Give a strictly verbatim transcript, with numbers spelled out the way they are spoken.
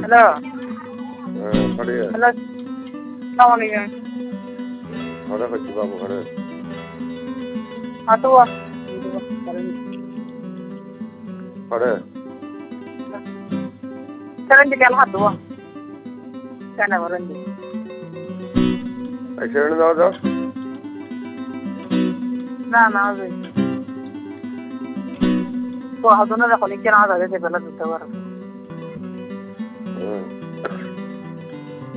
hello ಹಾಂ ಕಡೆ hello ಸಲಾಮಲೈಕುಮ್ ಹೊಡೆ ಹಚ್ಚಿ ಬಾಬು ಹೊಡೆ ಅದು ಹೊಡೆ ಚರಂಡಿ ಕೆಲ ಹತ್ತು ಚೆನ್ನಾಗಿ ಬರಂಡಿ ಐಶ್ವರ್ಯ दादा ना ना अजून तो अजूनच दाखवली की ना झाले ते पहिला दुसऱ्यावर हं